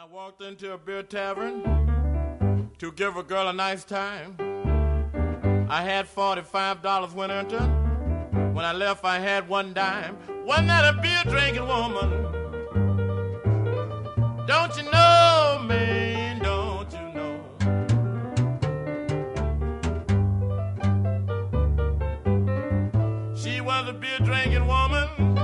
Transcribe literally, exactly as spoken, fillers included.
I walked into a beer tavern to give a girl a nice time. I had forty-five dollars when I entered. When I left, I had one dime. Wasn't that a beer drinking woman? Don't you know, man, don't you know? She was a beer drinking woman.